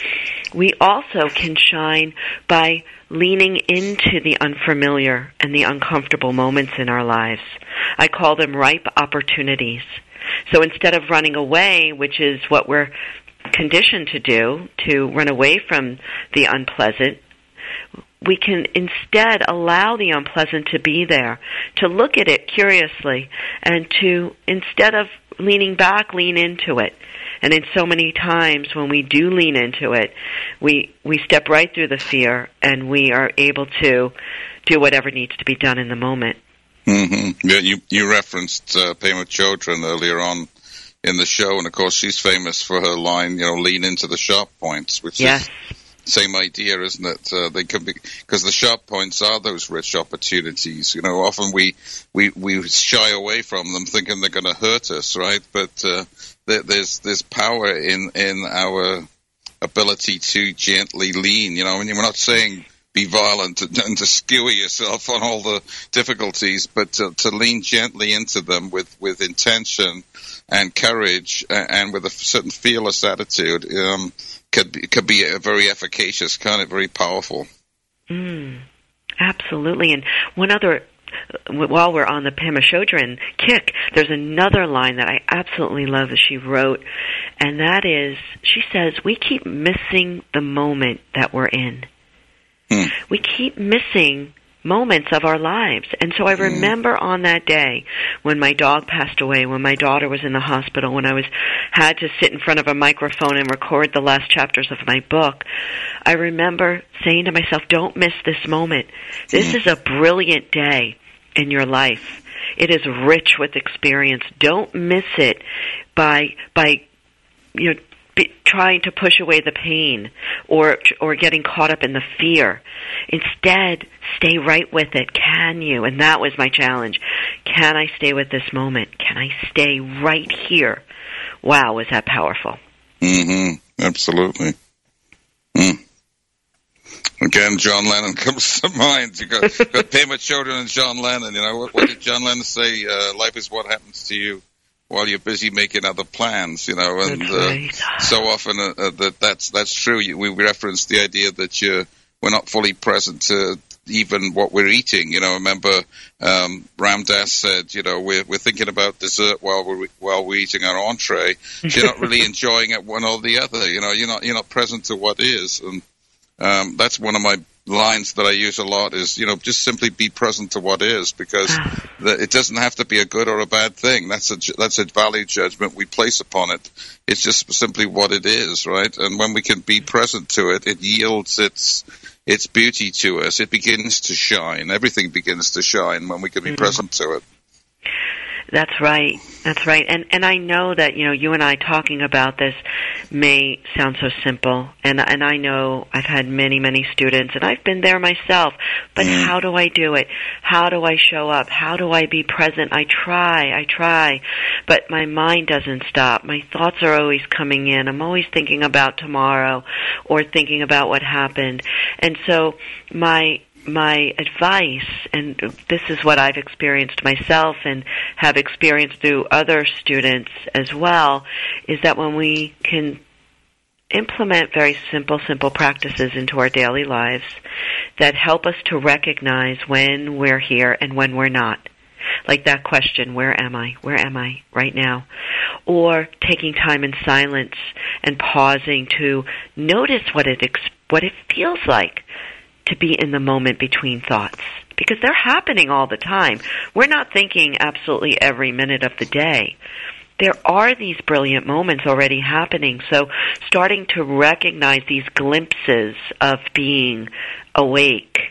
We also can shine by leaning into the unfamiliar and the uncomfortable moments in our lives. I call them ripe opportunities. So instead of running away, which is what we're conditioned to do, to run away from the unpleasant, we can instead allow the unpleasant to be there, to look at it curiously, and to, instead of leaning back, lean into it. And in so many times when we do lean into it, we we step right through the fear, and we are able to do whatever needs to be done in the moment. Mm-hmm. Yeah, you, you referenced uh, Pema Chodron earlier on in the show, and of course she's famous for her line, you know, lean into the sharp points, which yes. is same idea, isn't it? Uh, they can be, because the sharp points are those rich opportunities. You know, often we we, we shy away from them, thinking they're going to hurt us, right? But uh, there, there's there's power in in our ability to gently lean. You know, I mean, we're not saying be violent and, and to skewer yourself on all the difficulties, but to, to lean gently into them with, with intention and courage, and, and with a certain fearless attitude. Um, could be, could be a very efficacious, kind of very powerful. Mm, absolutely. And one other, while we're on the Pema Chodron kick, there's another line that I absolutely love that she wrote, and that is, she says, we keep missing the moment that we're in. Hmm. We keep missing moments of our lives. And so I remember mm. on that day when my dog passed away, when my daughter was in the hospital, when I was had to sit in front of a microphone and record the last chapters of my book, I remember saying to myself, don't miss this moment. This mm. is a brilliant day in your life. It is rich with experience. Don't miss it by by you know be, trying to push away the pain or or getting caught up in the fear. Instead, stay right with it. Can you? And that was my challenge. Can I stay with this moment? Can I stay right here? Wow, was that powerful. Mm-hmm. Absolutely. Mm. Again, John Lennon comes to mind. You got, got Pema Chodron and John Lennon. You know, what, what did John Lennon say? Uh, life is what happens to you while you're busy making other plans, you know, and right. uh, so often uh, uh, that that's that's true. We referenced the idea that you're, we're not fully present to even what we're eating. You know, remember um, Ram Dass said, you know, we're we're thinking about dessert while we're while we're eating our entree. So you're not really enjoying it one or the other. You know, you're not you're not present to what is, and um, that's one of my lines that I use a lot is, you know, just simply be present to what is, because the, it doesn't have to be a good or a bad thing. That's a, that's a value judgment we place upon it. It's just simply what it is, right? And when we can be present to it, it yields its, its beauty to us, it begins to shine. Everything begins to shine when we can be mm-hmm. present to it. That's right. That's right. And and I know that, you know, you and I talking about this may sound so simple. And and I know I've had many, many students, and I've been there myself. But mm. how do I do it? How do I show up? How do I be present? I try. I try. But my mind doesn't stop. My thoughts are always coming in. I'm always thinking about tomorrow or thinking about what happened. And so my My advice, and this is what I've experienced myself and have experienced through other students as well, is that when we can implement very simple, simple practices into our daily lives that help us to recognize when we're here and when we're not. Like that question, where am I? Where am I right now? Or taking time in silence and pausing to notice what it ex- what it feels like to be in the moment between thoughts, because they're happening all the time. We're not thinking absolutely every minute of the day. There are these brilliant moments already happening, so starting to recognize these glimpses of being awake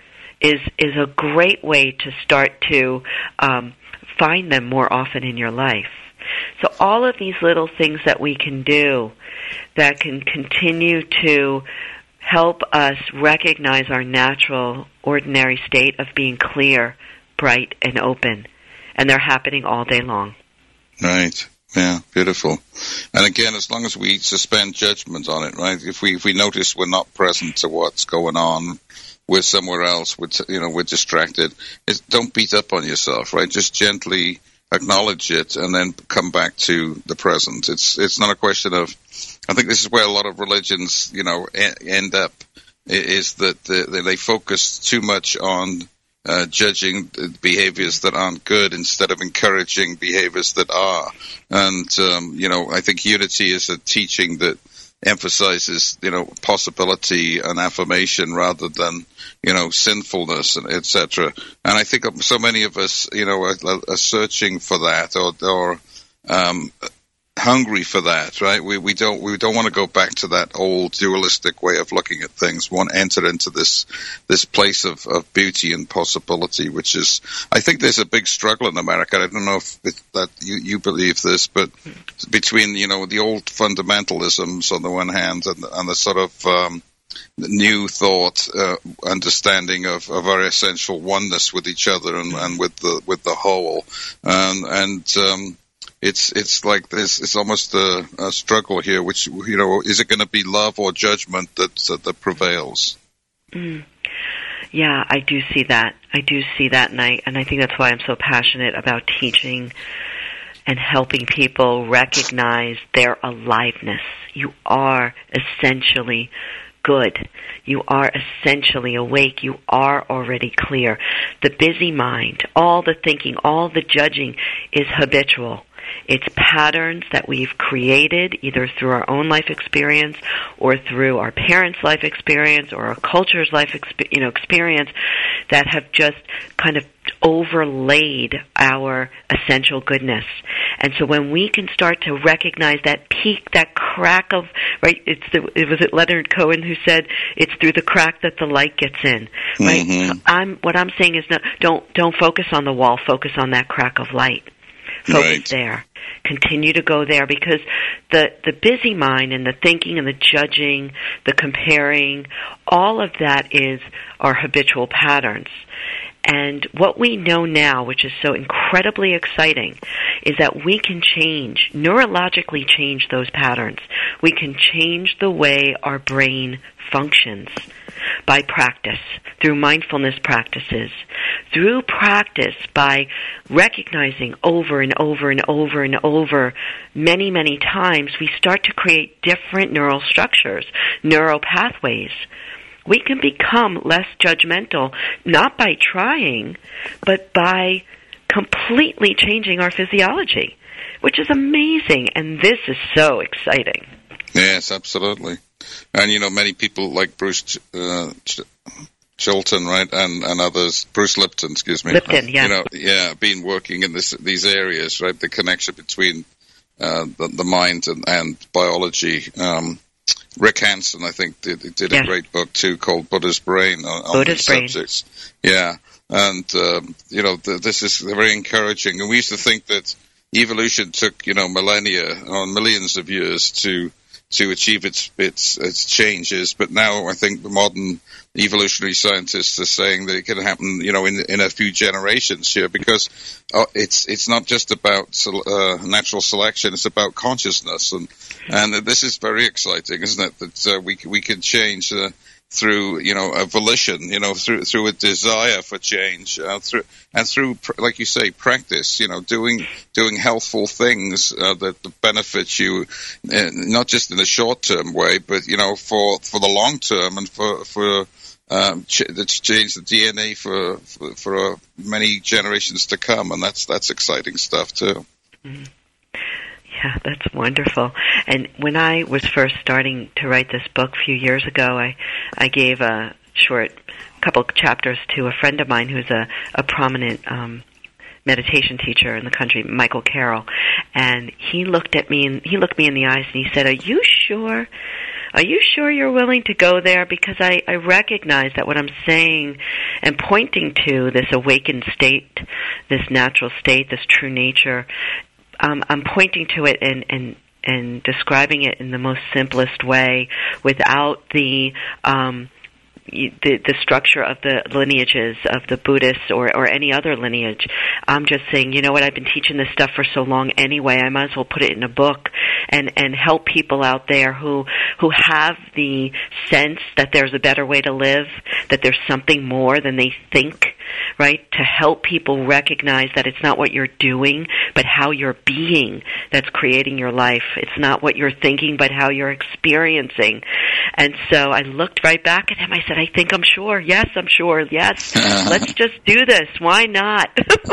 is is a great way to start to um, find them more often in your life. So all of these little things that we can do that can continue to help us recognize our natural, ordinary state of being clear, bright, and open. And they're happening all day long. Right. Yeah, beautiful. And again, as long as we suspend judgment on it, right? If we if we notice we're not present to what's going on, we're somewhere else, we're t- you know, we're distracted, it's, don't beat up on yourself, right? Just gently acknowledge it and then come back to the present. It's it's not a question of, I think this is where a lot of religions, you know, end up, is that they focus too much on uh, judging behaviors that aren't good instead of encouraging behaviors that are. And, um, you know, I think unity is a teaching that emphasizes, you know, possibility and affirmation rather than, you know, sinfulness and et cetera. And I think so many of us, you know, are, are searching for that or, or um, hungry for that, right? We we don't we don't want to go back to that old dualistic way of looking at things. We want to enter into this this place of, of beauty and possibility, which is, I think there's a big struggle in America. I don't know if it, that you, you believe this, but between, you know, the old fundamentalisms on the one hand and, and the sort of um, new thought, uh, understanding of a very essential oneness with each other and, and with the with the whole, um, and um, It's it's like this. It's almost a, a struggle here. Which, you know, is it going to be love or judgment that uh, that prevails? Mm. Yeah, I do see that. I do see that, and I and I think that's why I'm so passionate about teaching and helping people recognize their aliveness. You are essentially good. You are essentially awake. You are already clear. The busy mind, all the thinking, all the judging is habitual. It's patterns that we've created either through our own life experience or through our parents' life experience or our culture's life exp- you know, experience that have just kind of overlaid our essential goodness. And so when we can start to recognize that peak, that crack of, right, it's the, it was it Leonard Cohen who said, it's through the crack that the light gets in, right? Mm-hmm. I'm, what I'm saying is, no, don't, don't focus on the wall, focus on that crack of light. Focus right there. Continue to go there, because the, the busy mind and the thinking and the judging, the comparing, all of that is our habitual patterns. And what we know now, which is so incredibly exciting, is that we can change, neurologically change those patterns. We can change the way our brain functions by practice, through mindfulness practices, through practice by recognizing over and over and over and over many, many times, we start to create different neural structures, neural pathways. We can become less judgmental, not by trying, but by completely changing our physiology, which is amazing, and this is so exciting. Yes, absolutely. And, you know, many people like Bruce uh, Ch- Chilton, right, and, and others, Bruce Lipton, excuse me. Lipton, yeah. You know, yeah, been working in this these areas, right, the connection between uh, the, the mind and, and biology. Um Rick Hansen, I think, did, did a yes. great book, too, called Buddha's Brain on, on Buddha's these Brain. subjects. Yeah, and, um, you know, th- this is very encouraging. And we used to think that evolution took, you know, millennia or millions of years to to achieve its its its changes, but now I think the modern evolutionary scientists are saying that it can happen, you know, in in a few generations here, because uh, it's it's not just about uh, natural selection; it's about consciousness, and and this is very exciting, isn't it? That uh, we we can change uh, through, you know, a volition, you know, through through a desire for change, uh, through and through, like you say, practice, you know, doing doing healthful things uh, that benefit you, uh, not just in a short term way, but you know, for for the long term, and for for um, ch- to change the D N A for for, for uh, many generations to come, and that's that's exciting stuff too. Mm-hmm. Yeah, that's wonderful. And when I was first starting to write this book a few years ago, I, I gave a short couple chapters to a friend of mine who's a, a prominent um, meditation teacher in the country, Michael Carroll. And he looked at me and he looked me in the eyes and he said, "Are you sure? Are you sure you're willing to go there? Because I, I recognize that what I'm saying and pointing to, this awakened state, this natural state, this true nature, Um, I'm pointing to it and, and, and describing it in the most simplest way, without the um, the, the structure of the lineages of the Buddhists or, or any other lineage. I'm just saying, you know what, I've been teaching this stuff for so long anyway, I might as well put it in a book and, and help people out there who who have the sense that there's a better way to live, that there's something more than they think, right? To help people recognize that it's not what you're doing, but how you're being that's creating your life. It's not what you're thinking, but how you're experiencing. And so I looked right back at him. I said, I think I'm sure. Yes, I'm sure. Yes. Let's just do this. Why not?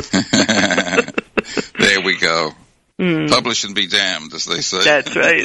There we go. Mm. Publish and be damned, as they say. That's right.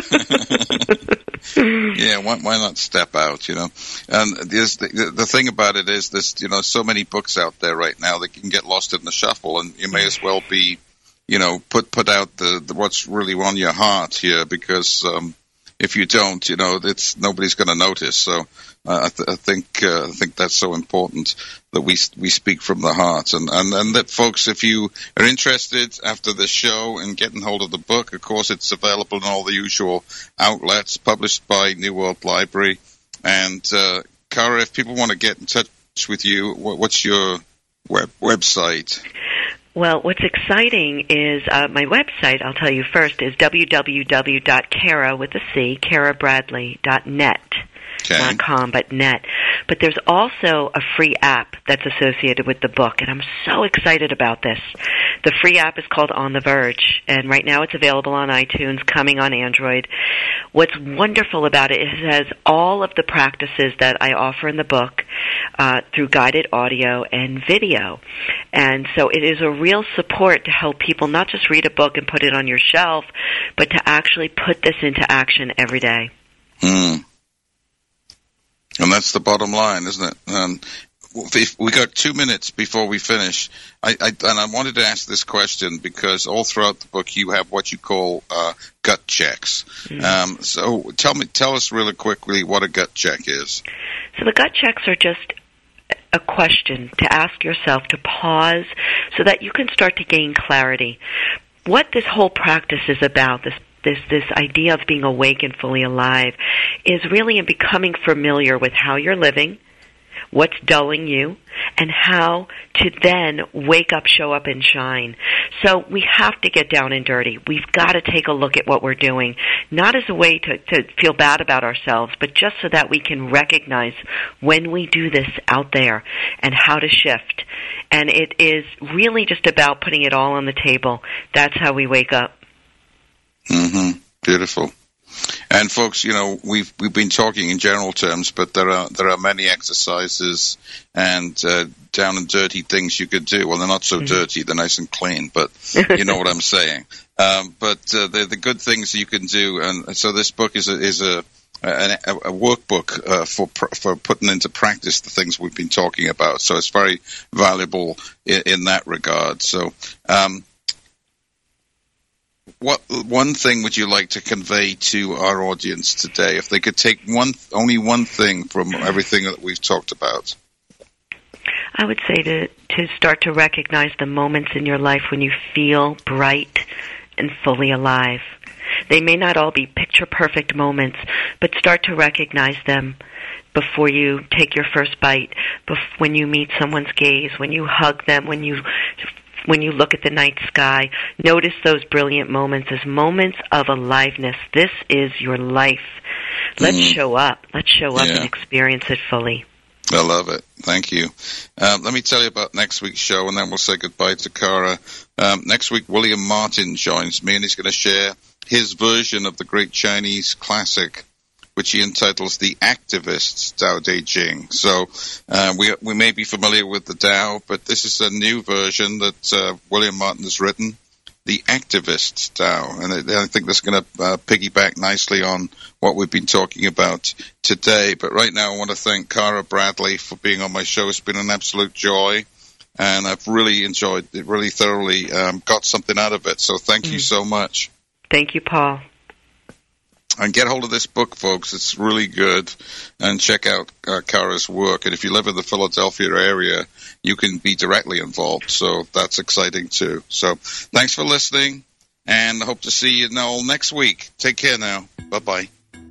Yeah, why, why not step out, you know? And there's the, the thing about it is, there's, you know, so many books out there right now that can get lost in the shuffle, and you may as well be, you know, put put out the, the what's really on your heart here, because um, if you don't, you know, it's nobody's going to notice. So uh, I, th- I think uh, I think that's so important that we we speak from the heart, and, and and that folks, if you are interested after the show in getting hold of the book, of course it's available in all the usual outlets, published by New World Library. And uh, Cara, if people want to get in touch with you, what's your web website? Well, what's exciting is uh, my website, I'll tell you first, is w w w dot cara with a C, cara bradley dot net. Okay. Not com, but net. But there's also a free app that's associated with the book, and I'm so excited about this. The free app is called On the Verge, and right now it's available on iTunes, coming on Android. What's wonderful about it is it has all of the practices that I offer in the book uh, through guided audio and video. And so it is a real support to help people not just read a book and put it on your shelf, but to actually put this into action every day. Hmm. And that's the bottom line, isn't it? Um, if we got two minutes before we finish, I, I, and I wanted to ask this question because all throughout the book you have what you call uh, gut checks. Mm-hmm. Um, so tell me, tell us really quickly what a gut check is. So the gut checks are just a question to ask yourself, to pause so that you can start to gain clarity. What this whole practice is about, this This this idea of being awake and fully alive, is really in becoming familiar with how you're living, what's dulling you, and how to then wake up, show up, and shine. So we have to get down and dirty. We've got to take a look at what we're doing, not as a way to, to feel bad about ourselves, but just so that we can recognize when we do this out there and how to shift. And it is really just about putting it all on the table. That's how we wake up. Mm-hmm. Beautiful. And folks, you know, we've we've been talking in general terms, but there are there are many exercises and uh, down and dirty things you could do. Well, they're not so mm-hmm. dirty; they're nice and clean. But you know what I'm saying. Um, but uh, they're the good things you can do. And so this book is a is a a, a workbook uh, for for putting into practice the things we've been talking about. So it's very valuable in, in that regard. So. Um, what one thing would you like to convey to our audience today? If they could take one, only one thing from everything that we've talked about. I would say to, to start to recognize the moments in your life when you feel bright and fully alive. They may not all be picture-perfect moments, but start to recognize them before you take your first bite, bef- when you meet someone's gaze, when you hug them, when you when you look at the night sky. Notice those brilliant moments as moments of aliveness. This is your life. Let's mm. show up. Let's show up yeah. and experience it fully. I love it. Thank you. Um, let me tell you about next week's show, and then we'll say goodbye to Cara. Um, next week, William Martin joins me, and he's going to share his version of the great Chinese classic, which he entitles The Activist Tao Te Ching. So uh, we we may be familiar with the Tao, but this is a new version that uh, William Martin has written, The Activist Tao. And I, I think that's going to uh, piggyback nicely on what we've been talking about today. But right now I want to thank Cara Bradley for being on my show. It's been an absolute joy, and I've really enjoyed it, really thoroughly um, got something out of it. So thank mm. you so much. Thank you, Paul. And get hold of this book, folks. It's really good. And check out uh, Cara's work. And if you live in the Philadelphia area, you can be directly involved. So that's exciting, too. So thanks for listening, and I hope to see you all next week. Take care now. Bye-bye.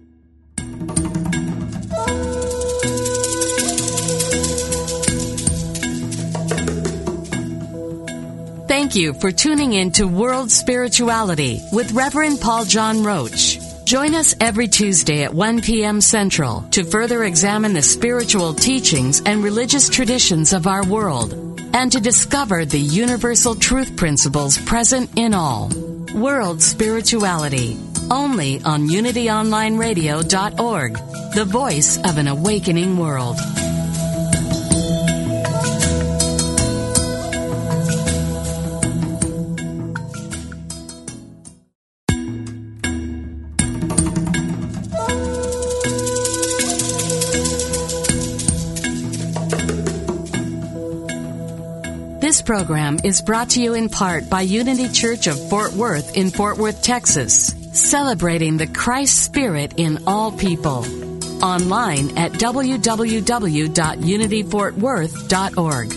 Thank you for tuning in to World Spirituality with Reverend Paul John Roach. Join us every Tuesday at one p.m. Central to further examine the spiritual teachings and religious traditions of our world and to discover the universal truth principles present in all. World Spirituality, only on unity online radio dot org, the voice of an awakening world. This program is brought to you in part by Unity Church of Fort Worth in Fort Worth, Texas, celebrating the Christ Spirit in all people. Online at w w w dot unity fort worth dot org.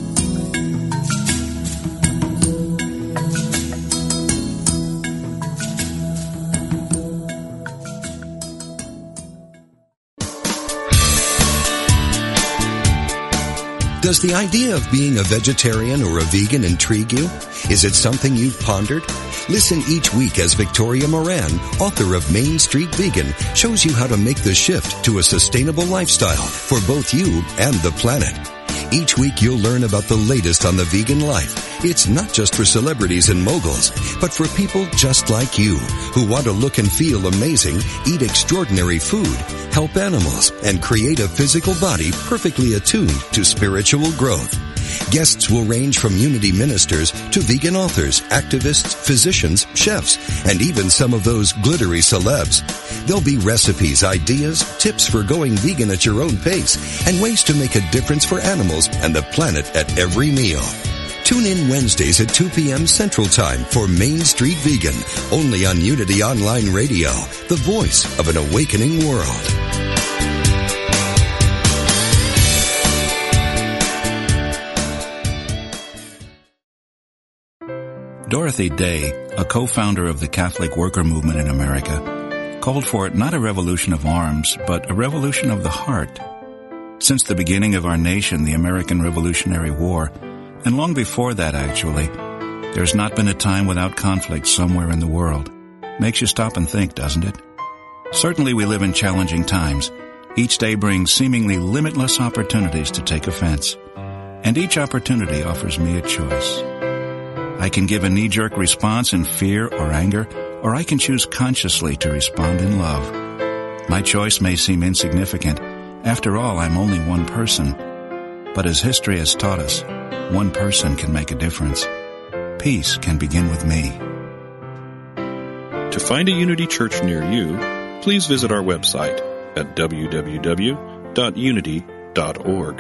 Does the idea of being a vegetarian or a vegan intrigue you? Is it something you've pondered? Listen each week as Victoria Moran, author of Main Street Vegan, shows you how to make the shift to a sustainable lifestyle for both you and the planet. Each week you'll learn about the latest on the vegan life. It's not just for celebrities and moguls, but for people just like you who want to look and feel amazing, eat extraordinary food, help animals, and create a physical body perfectly attuned to spiritual growth. Guests will range from Unity ministers to vegan authors, activists, physicians, chefs, and even some of those glittery celebs. There'll be recipes, ideas, tips for going vegan at your own pace, and ways to make a difference for animals and the planet at every meal. Tune in Wednesdays at two p.m. Central Time for Main Street Vegan, only on Unity Online Radio, the voice of an awakening world. Dorothy Day, a co-founder of the Catholic Worker Movement in America, called for not a revolution of arms, but a revolution of the heart. Since the beginning of our nation, the American Revolutionary War, and long before that actually, there's not been a time without conflict somewhere in the world. Makes you stop and think, doesn't it? Certainly we live in challenging times. Each day brings seemingly limitless opportunities to take offense. And each opportunity offers me a choice. I can give a knee-jerk response in fear or anger, or I can choose consciously to respond in love. My choice may seem insignificant. After all, I'm only one person. But as history has taught us, one person can make a difference. Peace can begin with me. To find a Unity Church near you, please visit our website at w w w dot unity dot org.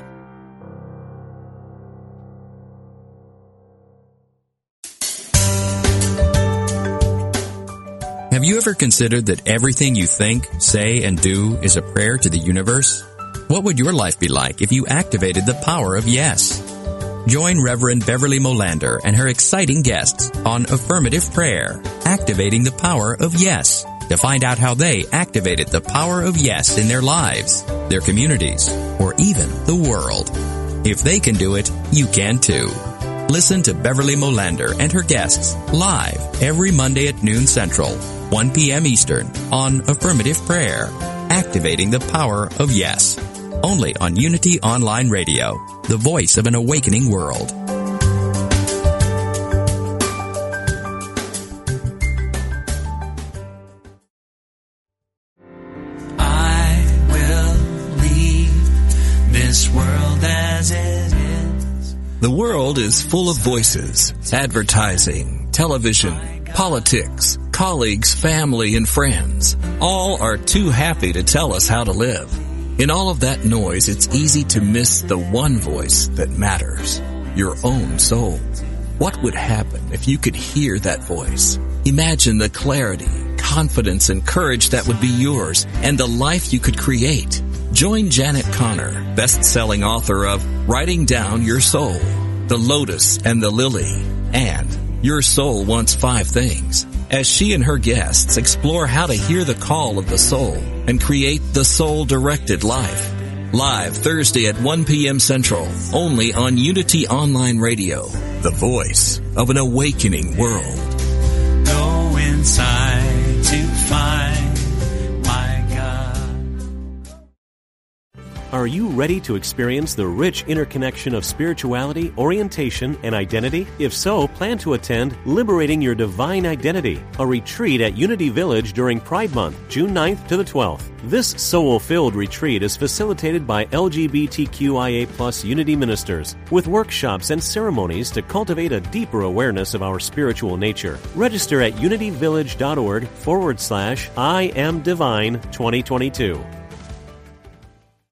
Have you ever considered that everything you think, say, and do is a prayer to the universe? What would your life be like if you activated the power of yes? Join Reverend Beverly Molander and her exciting guests on Affirmative Prayer, Activating the Power of Yes, to find out how they activated the power of yes in their lives, their communities, or even the world. If they can do it, you can too. Listen to Beverly Molander and her guests live every Monday at noon Central, one p.m. Eastern on Affirmative Prayer, Activating the Power of Yes. Only on Unity Online Radio, the voice of an awakening world. I will leave this world as it is. The world is full of voices, advertising, television, politics, colleagues, family, and friends. All are too happy to tell us how to live. In all of that noise, it's easy to miss the one voice that matters, your own soul. What would happen if you could hear that voice? Imagine the clarity, confidence, and courage that would be yours and the life you could create. Join Janet Connor, best-selling author of Writing Down Your Soul, The Lotus and the Lily, and Your Soul Wants Five Things, as she and her guests explore how to hear the call of the soul and create the soul-directed life. Live Thursday at one p.m. Central, only on Unity Online Radio, the voice of an awakening world. Go inside to find my God. Are you ready to experience the rich interconnection of spirituality, orientation, and identity? If so, plan to attend Liberating Your Divine Identity, a retreat at Unity Village during Pride Month, June ninth to the twelfth. This soul-filled retreat is facilitated by L G B T Q I A plus Unity ministers, with workshops and ceremonies to cultivate a deeper awareness of our spiritual nature. Register at unityvillage.org forward slash I am divine 2022.